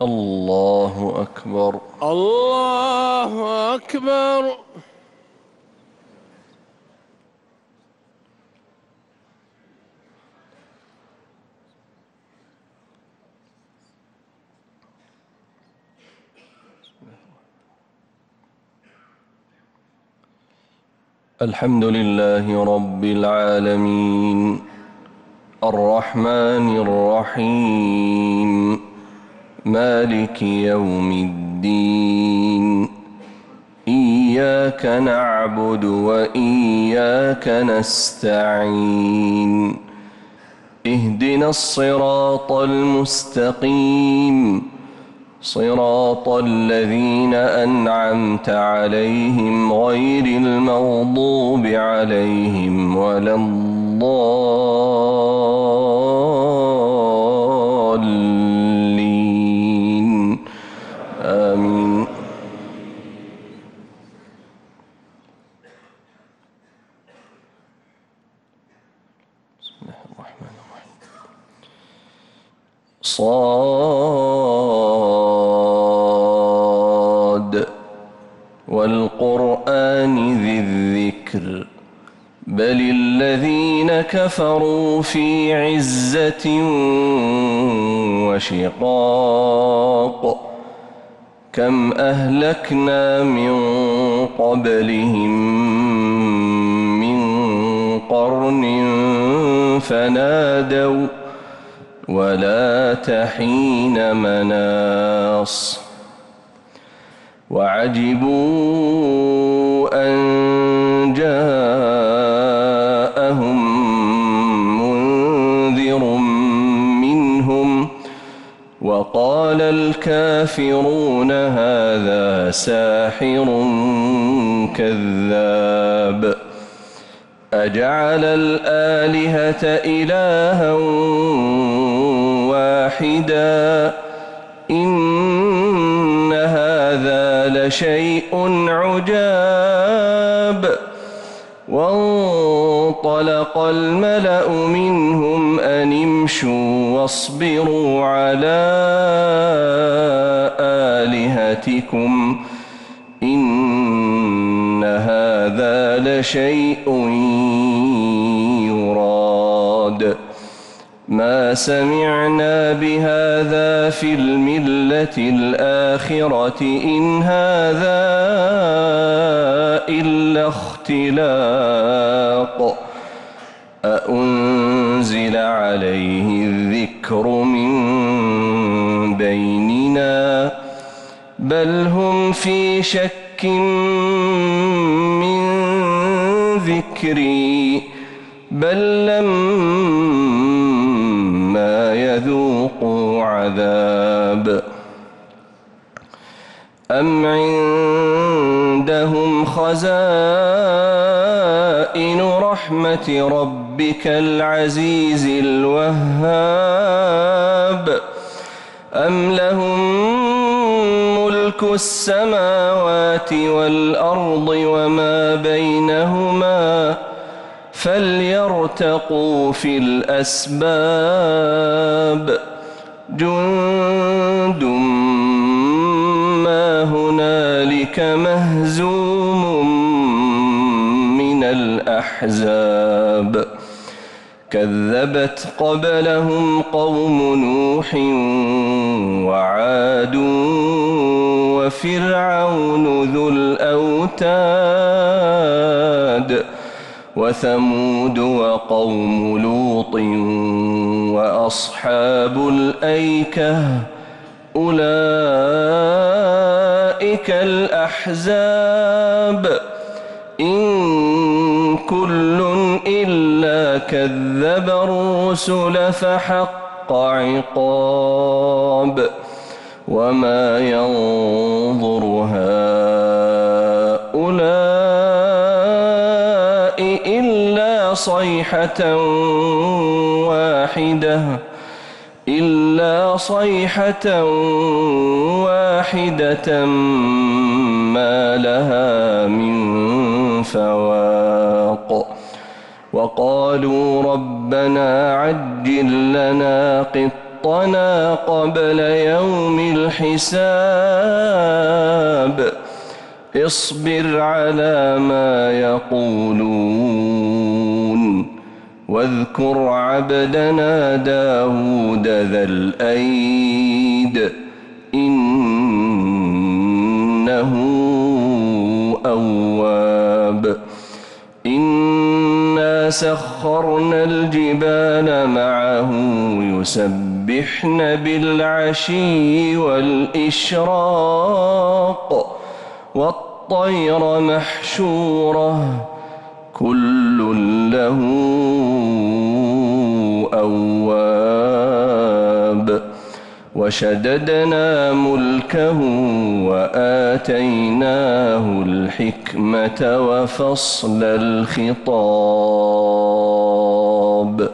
الله أكبر. الله أكبر. الحمد لله رب العالمين الرحمن الرحيم مالك يوم الدين إياك نعبد وإياك نستعين اهدنا الصراط المستقيم صراط الذين أنعمت عليهم غير المغضوب عليهم ولا الضالين آمين. بسم الله الرحمن الرحيم. والقرآن ذي الذكر بل الذين كفروا في عزة وشقاق كم أهلكنا من قبلهم من قرن فنادوا ولا تحين مناص وعجبوا أن جاءهم منذر منهم وقال الكافرون هذا ساحر كذاب أجعل الآلهة إلها واحدا إن هذا لشيء عجاب وانطلق الملأ منهم أن امشوا واصبروا على آلهتكم إن هذا لشيء يراد ما سمعنا بهذا في الملة الآخرة إن هذا إلا اختلاق أأنزل عليه الذكر من بيننا بل هم في شك من ذكري بل لما يذوقوا عذاب أم عندهم خزائن رحمة ربك العزيز الوهاب أم لهم ملك السماوات والأرض وما بينهما فليرتقوا في الأسباب جند ما هنالك مهزوم من الأحزاب كذبت قبلهم قوم نوح وعاد وفرعون ذو الأوتاد وثمود وقوم لوط وأصحاب الأيكة أولئك الأحزاب إن كل إلا كذب الرسل فحق عقاب وما ينظر هؤلاء إلا صيحة واحدة ما لها من فواق وقالوا ربنا عجل لنا قطة حطنا قبل يوم الحساب اصبر على ما يقولون واذكر عبدنا داود ذا الأيد إنه أواب إنا سخرنا الجبال معه يسبحن بالعشي والإشراق والطير محشورة كل له أواب وشددنا ملكه وآتيناه الحكمة وفصل الخطاب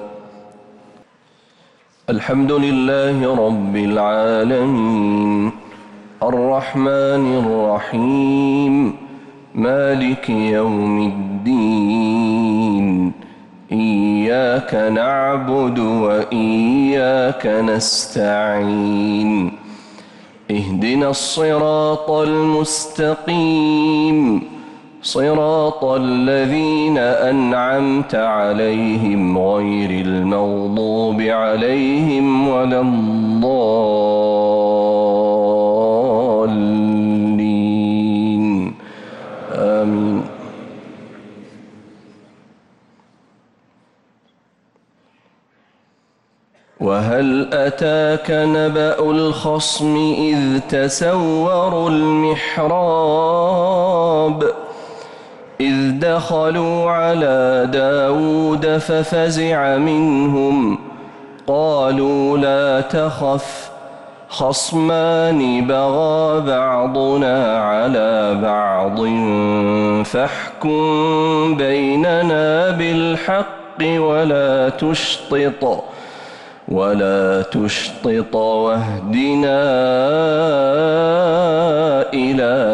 الحمد لله رب العالمين الرحمن الرحيم مالك يوم الدين إياك نعبد وإياك نستعين اهدنا الصراط المستقيم صراط الذين أنعمت عليهم غير المغضوب عليهم ولا الضالين آمين. وهل أتاك نبأ الخصم إذ تسوروا المحراب إذ دخلوا على داود ففزع منهم قالوا لا تخف خصمان بغى بعضنا على بعض فاحكم بيننا بالحق ولا تشطط واهدنا إلى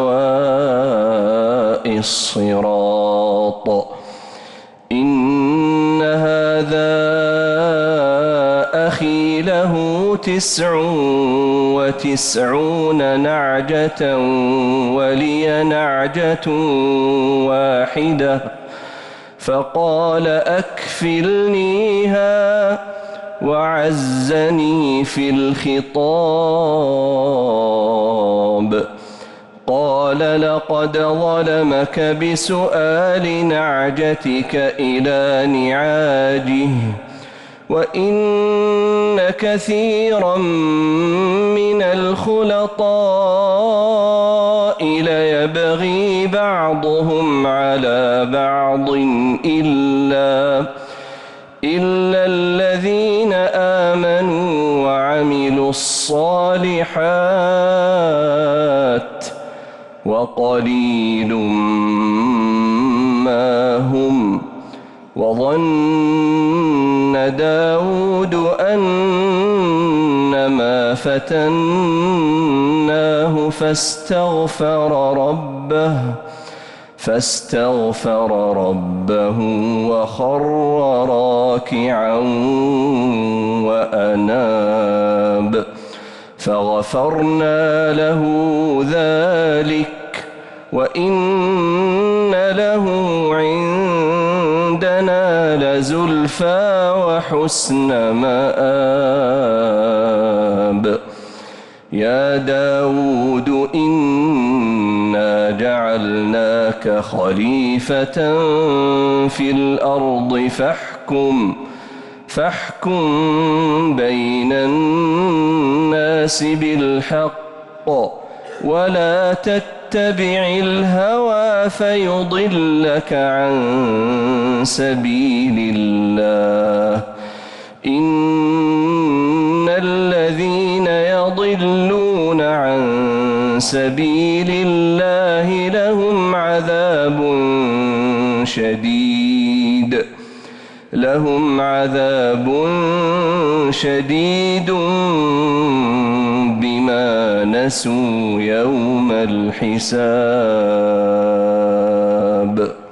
سواء الصراط إن هذا أخي له 99 نعجة ولي نعجة واحدة فقال أكفلنيها وعزني في الخطاب قال لقد ظلمك بسؤال نعجتك إلى نعاجه وإن كثيرا من الخلطاء ليبغي بعضهم على بعض إلا الذين آمنوا وعملوا الصالحات وقليل ما هم وظن داود أنما فتناه فاستغفر ربه وخر راكعا وأناب فغفرنا له ذلك وإن له عندنا لزلفى وحسن مآب يا داود إنا جعلناك خليفة في الأرض فاحكم بين الناس بالحق ولا تتبع الهوى فيضلك عن سبيل الله إن الذين يضلون عن سبيل الله لهم عذاب شديد بما نسوا يوم الحساب.